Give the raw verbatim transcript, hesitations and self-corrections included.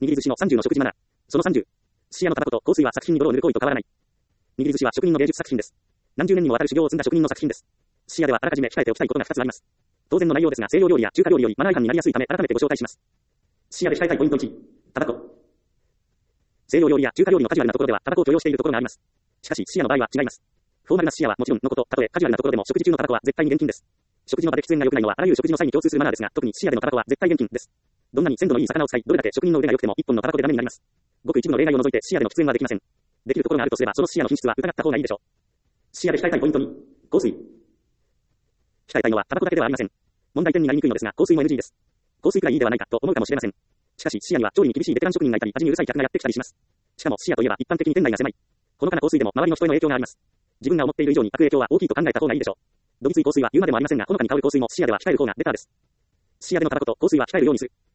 握り寿司のさんじゅうの食事マナー。そのさんじゅう。寿司屋のタバコと香水は作品に泥を塗る行為と変わらない。握り寿司は職人の芸術作品です。何十年にもわたる修行を積んだ職人の作品です。寿司屋ではあらかじめ控えておきたいことがふたつあります。当然の内容ですが、西洋料理や中華料理よりマナー違反になりやすいため、改めてご紹介します。寿司屋で控えたいポイントいち。タバコ。西洋料理や中華料理のカジュアルなところではタバコを許容しているところがあります。しかし、寿司屋の場合は違います。フォーマルな寿司屋はもちろんのこと、たとえカジュアルなところでも食事中のタバコは絶対に厳禁です。食事の場で喫煙が良くないのはあらゆる食事の際に共通するマナーですが、特に寿司屋でのタバコは絶対厳禁です。どんなに鮮度のいい魚を使い、どれだけ職人の腕が良くても一本のタバコでダメになります。ごく一部の例外を除いて寿司屋での喫煙はできません。できるところがあるとすれば、その寿司屋の品質は疑った方がいいでしょう。寿司屋で控えたいポイントに。香水。控えたいのはタバコだけではありません。問題点になりにくいのですが、香水も エヌジー です。香水くらいいいではないかと思うかもしれません。しかし、寿司屋には調理に厳しいベテラン職人がいたり、味にうるさい客がやってきたりします。しかも、寿司屋といえば一般的に店内が狭い。ほのかな香水でも周りの人への影響があります。自分が思っている以上に悪影響は大きいと考えた方がいいでしょう。どぎつい香水は言うまでもありませんが、ほのかに香る香水も寿司屋では控える方がベターです。寿司屋でのタバコと香水は控えるようにする。